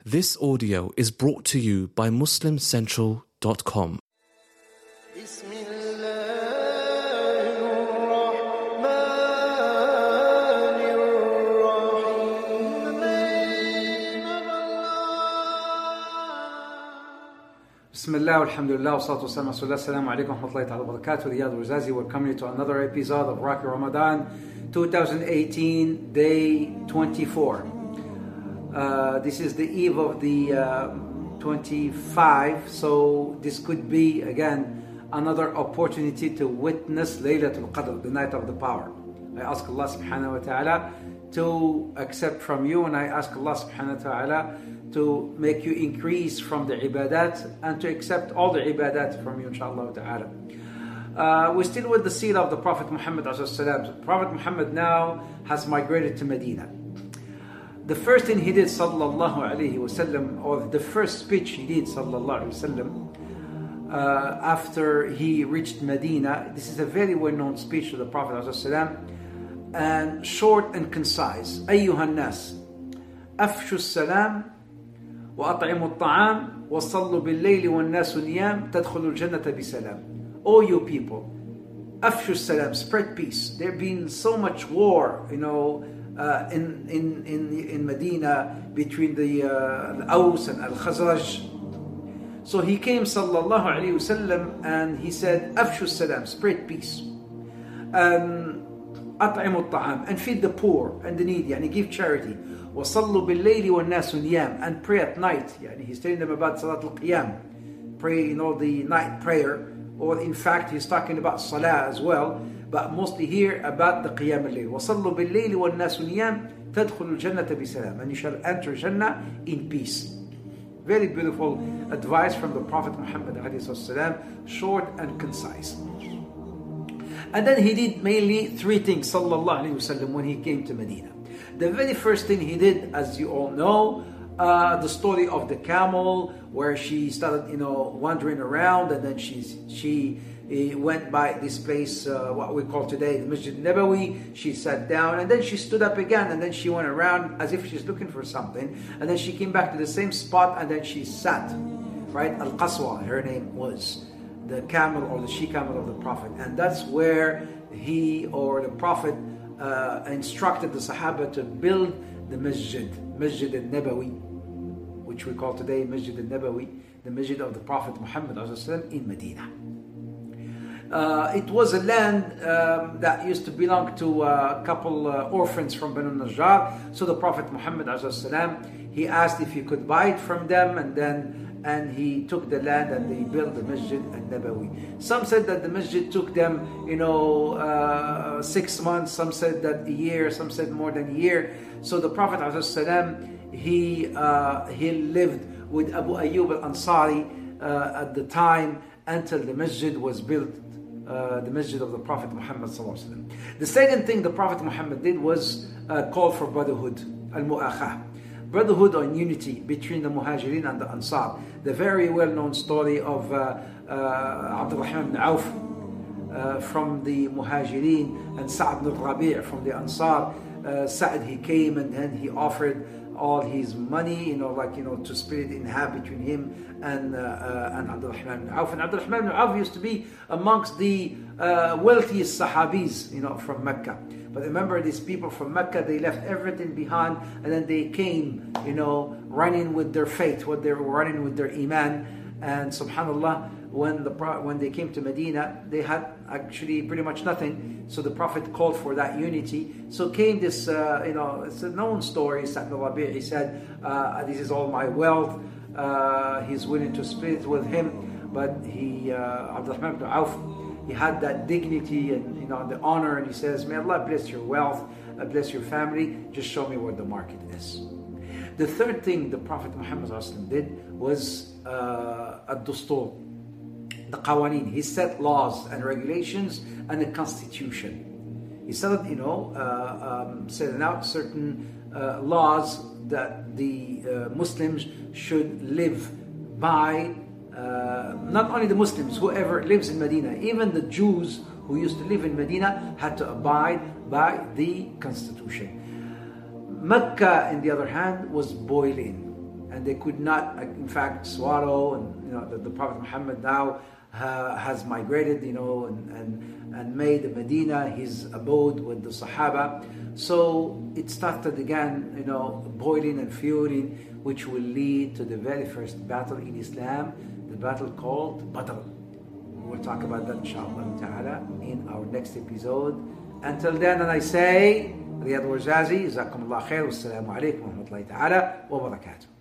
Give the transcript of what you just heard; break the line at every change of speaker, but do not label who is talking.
This audio is brought to you by MuslimCentral.com.
Bismillah, alhamdulillah, wa salatu wa salam, assalamu alaikum wa rahmatullahi ta'ala wa barakatuh. Riyadh Razazi, welcome you to another episode of Rocky Ramadan 2018, day 24. This is the eve of the 25, so this could be, again, another opportunity to witness Laylatul Qadr, the night of the power. I ask Allah subhanahu wa ta'ala to accept from you, and I ask Allah subhanahu wa ta'ala to make you increase from the ibadat and to accept all the ibadat from you, inshallah ta'ala. We're still with the seerah of the Prophet Muhammad ﷺ. Prophet Muhammad now has migrated to Medina. The first thing he did, sallallahu alayhi wasallam, or the first speech he did, sallallahu alayhi wasallam, after he reached Medina, this is a very well-known speech to the Prophet ﷺ, and short and concise. أيها الناس أفشوا السلام وأطعموا الطعام وصلوا بالليل والناس نيام تدخلوا الجنة بسلام. O you people, أفشوا السلام, spread peace. There been so much war, in Medina between the Aus and Al-Khazraj. So he came, sallallahu alayhi wasallam, and he said, أفشوا السلام, spread peace. أطعموا الطعام, and feed the poor and the needy, and give charity. وصلوا بالليل والناس نيام, and pray at night. He's telling them about Salat al-Qiyam, pray, the night prayer, or in fact he's talking about Salah as well, but mostly here about the Qiyam al-Layl. وصلوا بالليل والناس نيام تدخلوا الجنة بسلام, and you shall enter Jannah in peace. Very beautiful advice from the Prophet Muhammad ﷺ, short and concise. And then he did mainly three things, sallallahu alayhi wasallam, when he came to Medina. The very first thing he did, as you all know, the story of the camel, where she started, wandering around, and then she went by this place, what we call today the Masjid Nabawi. She sat down, and then she stood up again, and then she went around as if she's looking for something, and then she came back to the same spot, and then she sat. Right, Al-Qaswa, her name was, the camel or the she-camel of the Prophet, and that's where he or the Prophet instructed the Sahaba to build the Masjid al-Nabawi, which we call today Masjid al-Nabawi, the Masjid of the Prophet Muhammad in Medina. It was a land that used to belong to a couple orphans from Banu Najjar. So the Prophet Muhammad he asked if he could buy it from them, and he took the land and they built the Masjid al-Nabawi. Some said that the Masjid took them 6 months, some said that a year, some said more than a year. So the Prophet he lived with Abu Ayyub al-Ansari at the time until the Masjid was built, the Masjid of the Prophet Muhammad ﷺ. The second thing the Prophet Muhammad did was call for brotherhood, al-mu'akhah, brotherhood or unity between the Muhajirin and the Ansar. The very well-known story of Abdurrahman ibn Auf from the Muhajirin, and Sa'd ibn Rabi' from the Ansar. Sa'd, he came and then he offered all his money, to split it in half between him and Abdurrahman ibn Auf. And Abdurrahman ibn Auf used to be amongst the wealthiest Sahabis, from Mecca. But remember, these people from Mecca, they left everything behind, and then they came, running with their faith, what they were running with their iman. And subhanallah, when they came to Medina, they had actually pretty much nothing. So the Prophet called for that unity. So came this, it's a known story. Sa'd ibn Rabi', he said, this is all my wealth. He's willing to split it with him. But Abdurrahman ibn Auf, he had that dignity and the honor, and he says, may Allah bless your wealth, bless your family, just show me where the market is. The third thing the Prophet Muhammad did was ad-dustur, the qawaneen. He set laws and regulations and a constitution. He started, setting out certain laws that the Muslims should live by. Not only the Muslims, whoever lives in Medina, even the Jews who used to live in Medina had to abide by the constitution. Mecca, on the other hand, was boiling. and they could not, in fact, swallow. And the Prophet Muhammad now has migrated, and made Medina his abode with the Sahaba. So it started again, boiling and fueling, which will lead to the very first battle in Islam, the battle called Badr. We'll talk about that, inshallah ta'ala, in our next episode. Until then, and I say, Riyad Warzazi, Jazakumullah khair, wassalamu alaikum wa rahmatullahi ta'ala wa barakatuh.